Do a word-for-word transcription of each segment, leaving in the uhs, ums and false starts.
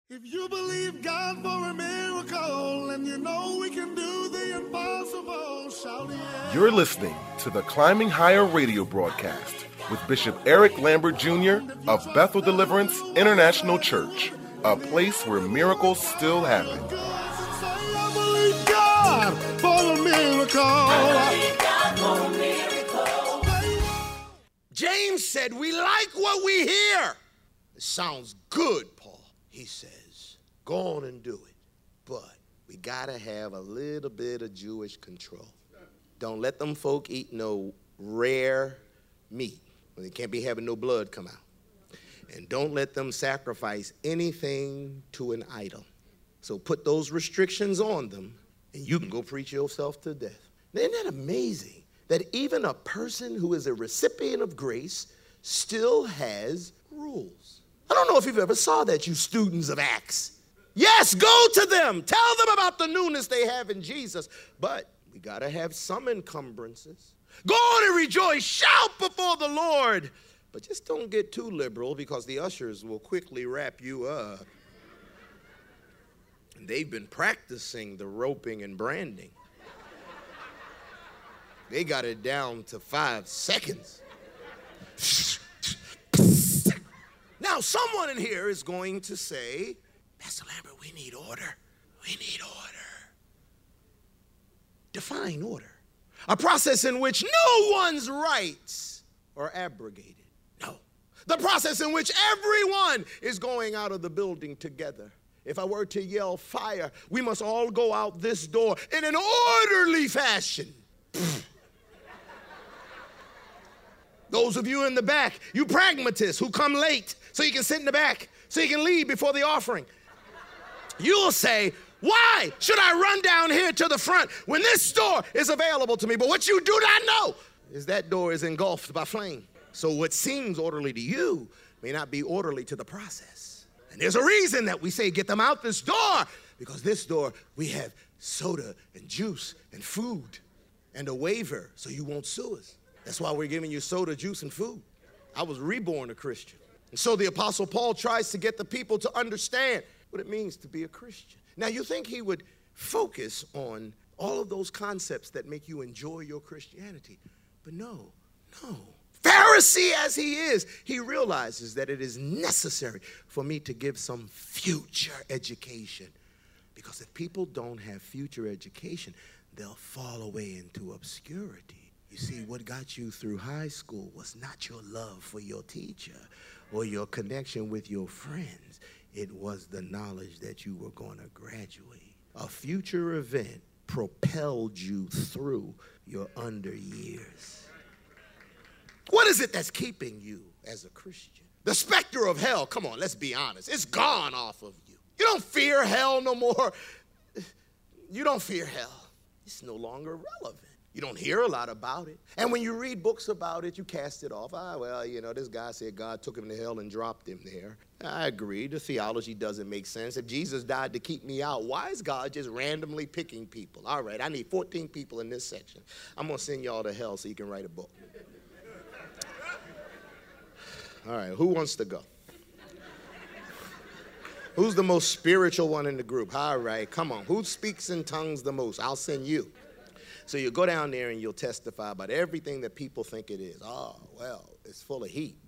If you believe God for a miracle and you know we can do the impossible, shout yeah. You're listening to the Climbing Higher radio broadcast with Bishop Eric Lambert Junior of Bethel Deliverance International Church, a place where miracles still happen. I believe God for a miracle. I believe God for a miracle. James said, we like what we hear. It sounds good, Paul. He says, go on and do it. But we got to have a little bit of Jewish control. Don't let them folk eat no rare meat. They can't be having no blood come out. And don't let them sacrifice anything to an idol. So put those restrictions on them, and you can go preach yourself to death. Now, isn't that amazing that even a person who is a recipient of grace still has rules? I don't know if you've ever saw that, you students of Acts. Yes, go to them. Tell them about the newness they have in Jesus. But we got to have some encumbrances. Go on and rejoice. Shout before the Lord. But just don't get too liberal, because the ushers will quickly wrap you up. And they've been practicing the roping and branding. They got it down to five seconds. Now, someone in here is going to say, Pastor Lambert, we need order. We need order. Define order. A process in which no one's rights are abrogated. No. The process in which everyone is going out of the building together. If I were to yell fire, we must all go out this door in an orderly fashion. Those of you in the back, you pragmatists who come late so you can sit in the back, so you can leave before the offering. You'll say, why should I run down here to the front when this door is available to me? But what you do not know is that door is engulfed by flame. So what seems orderly to you may not be orderly to the process. And there's a reason that we say get them out this door, because this door we have soda and juice and food and a waiver so you won't sue us. That's why we're giving you soda, juice, and food. I was reborn a Christian. And so the Apostle Paul tries to get the people to understand what it means to be a Christian. Now, you think he would focus on all of those concepts that make you enjoy your Christianity. But no, no. Pharisee as he is, he realizes that it is necessary for me to give some future education. Because if people don't have future education, they'll fall away into obscurity. You see, what got you through high school was not your love for your teacher or your connection with your friends. It was the knowledge that you were going to graduate. A future event propelled you through your under years. What is it that's keeping you as a Christian? The specter of hell, come on, let's be honest. It's gone off of you. You don't fear hell no more. You don't fear hell. It's no longer relevant. You don't hear a lot about it. And when you read books about it, you cast it off. Ah, well, you know, this guy said God took him to hell and dropped him there. I agree. The theology doesn't make sense. If Jesus died to keep me out, why is God just randomly picking people? All right, I need fourteen people in this section. I'm going to send y'all to hell so you can write a book. All right, who wants to go? Who's the most spiritual one in the group? All right, come on. Who speaks in tongues the most? I'll send you. So you'll go down there and you'll testify about everything that people think it is. Oh, well, it's full of heat.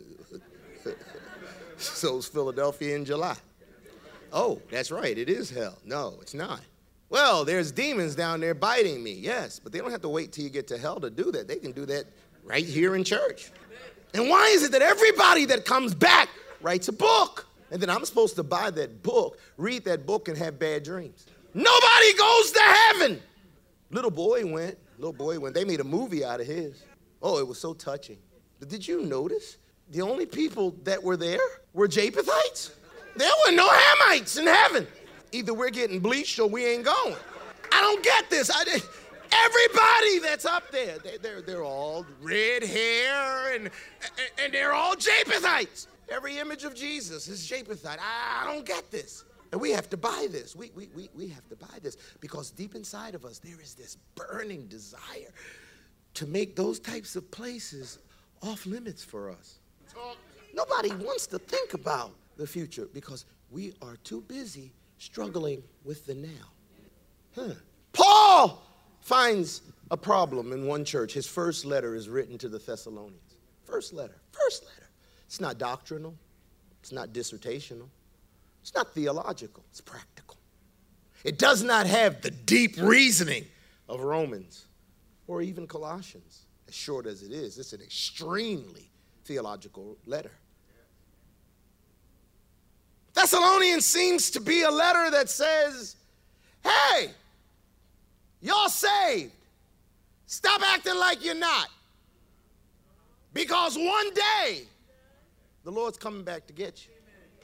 So is Philadelphia in July. Oh, that's right, it is hell. No, it's not. Well, there's demons down there biting me. Yes, but they don't have to wait till you get to hell to do that. They can do that right here in church. And why is it that everybody that comes back writes a book? And then I'm supposed to buy that book, read that book, and have bad dreams? Nobody goes to heaven. Little boy went, little boy went. They made a movie out of his. Oh, it was so touching. But did you notice the only people that were there were Japhetites? There were no Hamites in heaven. Either we're getting bleached or we ain't going. I don't get this. I, everybody that's up there, they, they're, they're all red hair and, and they're all Japhethites. Every image of Jesus is Japhethite. I, I don't get this. And we have to buy this. We, we, we, we have to buy this because deep inside of us, there is this burning desire to make those types of places off limits for us. Nobody wants to think about the future because we are too busy struggling with the now. Huh. Paul finds a problem in one church. His first letter is written to the Thessalonians. First letter. First letter. It's not doctrinal. It's not dissertational. It's not theological. It's practical. It does not have the deep reasoning of Romans or even Colossians. As short as it is, it's an extremely theological letter. Thessalonians seems to be a letter that says, hey, y'all saved. Stop acting like you're not. Because one day, the Lord's coming back to get you.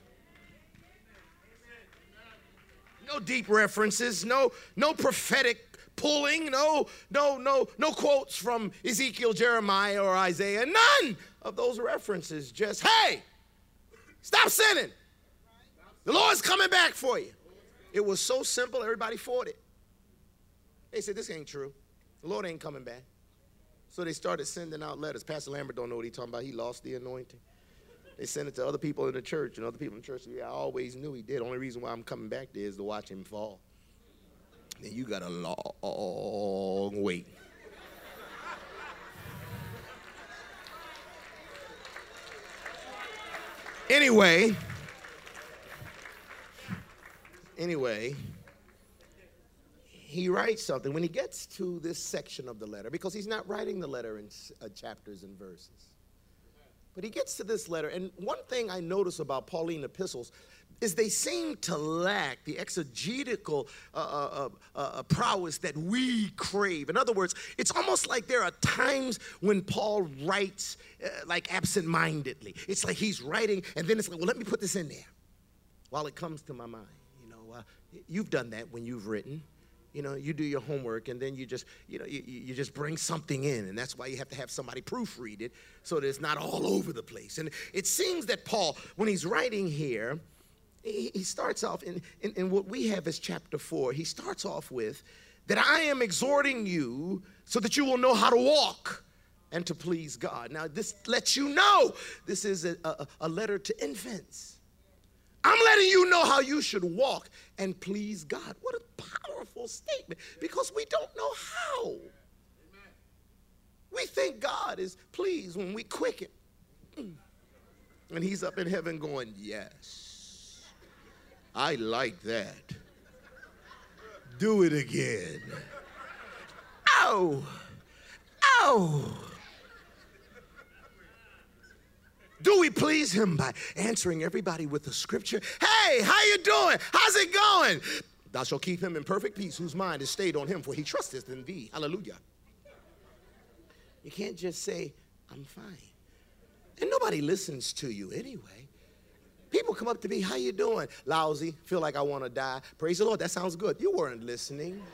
No deep references, no, no prophetic pulling, no, no, no, no quotes from Ezekiel, Jeremiah, or Isaiah. None of those references. Just, hey, stop sinning. The Lord's coming back for you. It was so simple, everybody fought it. They said, this ain't true. The Lord ain't coming back. So they started sending out letters. Pastor Lambert don't know what he's talking about. He lost the anointing. They sent it to other people in the church, and other people in the church said, yeah, I always knew he did. The only reason why I'm coming back there is to watch him fall. And you got a long wait. Anyway, anyway, he writes something when he gets to this section of the letter, because he's not writing the letter in uh, chapters and verses. But he gets to this letter, and one thing I notice about Pauline epistles is they seem to lack the exegetical uh, uh, uh, uh, prowess that we crave. In other words, it's almost like there are times when Paul writes uh, like absent-mindedly. It's like he's writing, and then it's like, well, let me put this in there while it comes to my mind. You know, uh, you've done that when you've written. You know, you do your homework, and then you just, you know, you, you just bring something in, and that's why you have to have somebody proofread it so that it's not all over the place. And it seems that Paul, when he's writing here, he, he starts off in, in, in what we have as chapter four. He starts off with that I am exhorting you so that you will know how to walk and to please God. Now, this lets you know this is a, a, a letter to infants. I'm letting you know how you should walk and please God. What a powerful statement, because we don't know how. Amen. We think God is pleased when we quicken. And he's up in heaven going, yes, I like that. Do it again. Ow, ow. Do we please him by answering everybody with the scripture? Hey, how you doing? How's it going? Thou shalt keep him in perfect peace, whose mind is stayed on him, for he trusteth in thee. Hallelujah. You can't just say, I'm fine. And nobody listens to you anyway. People come up to me, how you doing? Lousy, feel like I want to die. Praise the Lord, that sounds good. You weren't listening.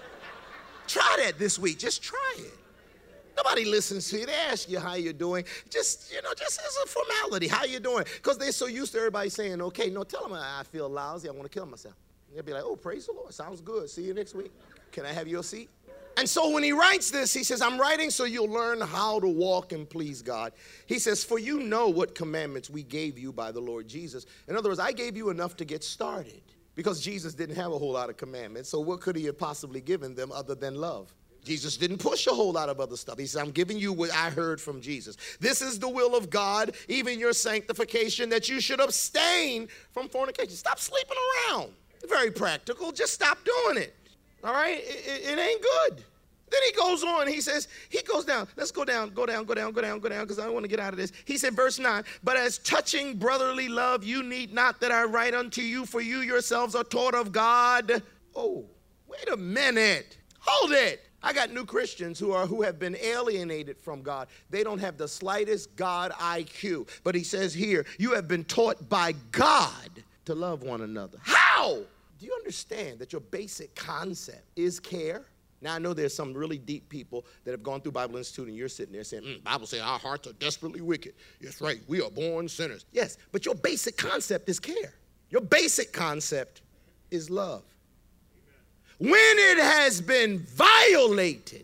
Try that this week. Just try it. Nobody listens to you. They ask you how you're doing. Just, you know, just as a formality, how you doing? Because they're so used to everybody saying, okay, no, tell them I feel lousy. I want to kill myself. And they'll be like, oh, praise the Lord. Sounds good. See you next week. Can I have your seat? And so when he writes this, he says, I'm writing so you'll learn how to walk and please God. He says, for you know what commandments we gave you by the Lord Jesus. In other words, I gave you enough to get started, because Jesus didn't have a whole lot of commandments. So what could he have possibly given them other than love? Jesus didn't push a whole lot of other stuff. He said, I'm giving you what I heard from Jesus. This is the will of God, even your sanctification, that you should abstain from fornication. Stop sleeping around. Very practical. Just stop doing it. All right? It, it, it ain't good. Then he goes on. He says, he goes down. Let's go down, go down, go down, go down, go down, because I don't want to get out of this. He said, verse nine, but as touching brotherly love, you need not that I write unto you, for you yourselves are taught of God. Oh, wait a minute. Hold it. I got new Christians who are who have been alienated from God. They don't have the slightest God I Q. But he says here, you have been taught by God to love one another. How? Do you understand that your basic concept is care? Now, I know there's some really deep people that have gone through Bible Institute, and you're sitting there saying, mm, Bible says our hearts are desperately wicked. Yes, right. We are born sinners. Yes, but your basic concept is care. Your basic concept is love. When it has been violated,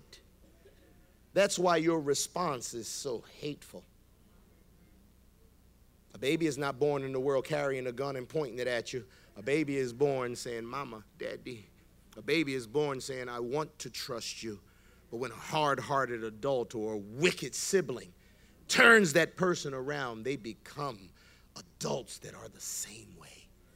that's why your response is so hateful. baby is not born in the world carrying a gun and pointing it at you. A baby is born saying, Mama, Daddy. A baby is born saying, I want to trust you. But when a hard-hearted adult or a wicked sibling turns that person around, they become adults that are the same way.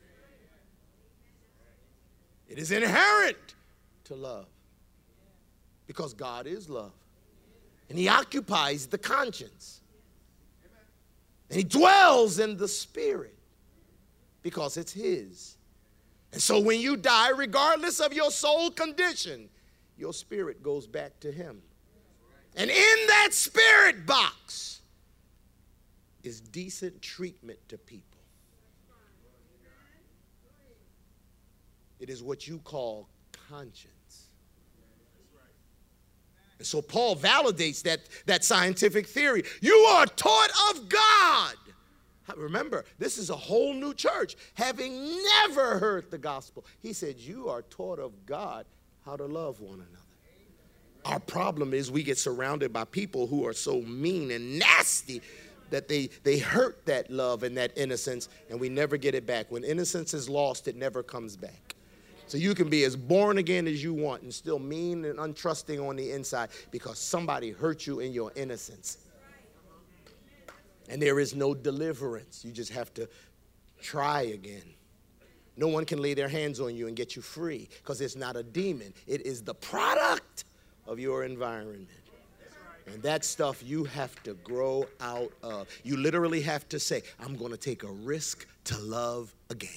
It is inherent to love because God is love. And he occupies the conscience. And he dwells in the spirit because it's his. And so when you die, regardless of your soul condition, your spirit goes back to him. And in that spirit box is decent treatment to people. It is what you call conscience. And so Paul validates that, that scientific theory. You are taught of God. Remember, this is a whole new church, having never heard the gospel. He said, you are taught of God how to love one another. Our problem is we get surrounded by people who are so mean and nasty that they, they hurt that love and that innocence, and we never get it back. When innocence is lost, it never comes back. So you can be as born again as you want and still mean and untrusting on the inside because somebody hurt you in your innocence. And there is no deliverance. You just have to try again. No one can lay their hands on you and get you free because it's not a demon. It is the product of your environment. And that stuff you have to grow out of. You literally have to say, I'm going to take a risk to love again.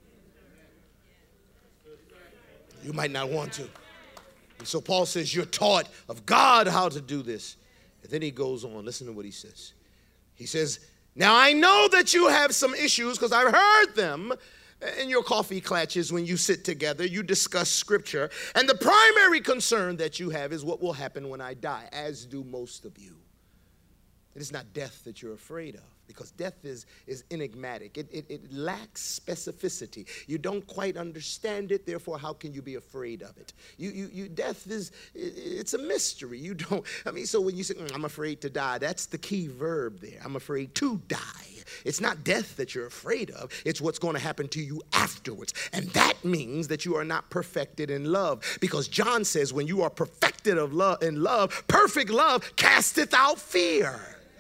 You might not want to. And so Paul says, you're taught of God how to do this. And then he goes on. Listen to what he says. He says, now I know that you have some issues because I've heard them in your coffee clatches when you sit together. You discuss scripture. And the primary concern that you have is what will happen when I die, as do most of you. It is not death that you're afraid of because death is, is enigmatic. It, it, it lacks specificity. You don't quite understand it. Therefore, how can you be afraid of it? You, you, you, death is, it's a mystery. You don't, I mean, so when you say, mm, I'm afraid to die, that's the key verb there. I'm afraid to die. It's not death that you're afraid of. It's what's going to happen to you afterwards. And that means that you are not perfected in love. Because John says when you are perfected of love in love, perfect love casteth out fear.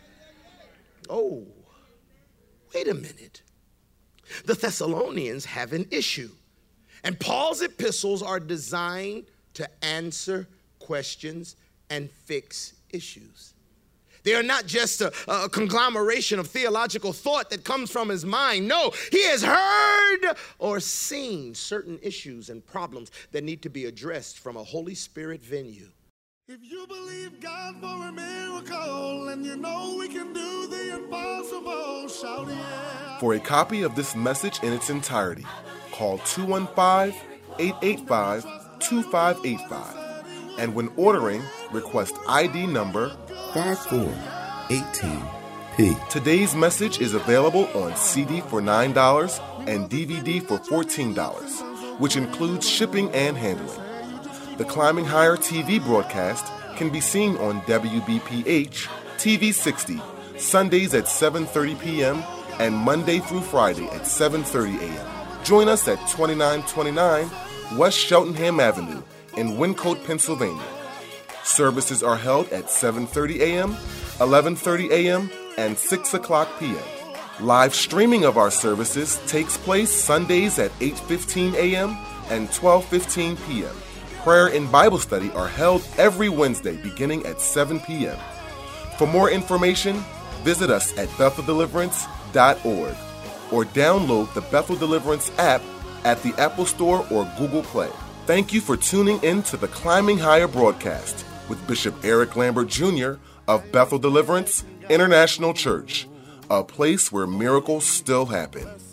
Oh, wait a minute. The Thessalonians have an issue. And Paul's epistles are designed to answer questions and fix issues. They are not just a, a conglomeration of theological thought that comes from his mind. No, he has heard or seen certain issues and problems that need to be addressed from a Holy Spirit venue. If you believe God for a miracle and you know we can do the impossible, shout yeah. For a copy of this message in its entirety, call two one five, eight eight five, two five eight five. And when ordering, request I D number five four one eight P. Today's message is available on C D for nine dollars and D V D for fourteen dollars, which includes shipping and handling. The Climbing Higher T V broadcast can be seen on W B P H T V sixty, Sundays at seven thirty p.m. and Monday through Friday at seven thirty a.m. Join us at twenty-nine twenty-nine West Cheltenham Avenue in Wyncote, Pennsylvania. Services are held at seven thirty a.m., eleven thirty a.m., and six o'clock p.m. Live streaming of our services takes place Sundays at eight fifteen a.m. and twelve fifteen p.m. Prayer and Bible study are held every Wednesday beginning at seven p.m. For more information, visit us at bethel deliverance dot org or download the Bethel Deliverance app at the Apple Store or Google Play. Thank you for tuning in to the Climbing Higher broadcast with Bishop Eric Lambert Junior of Bethel Deliverance International Church, a place where miracles still happen.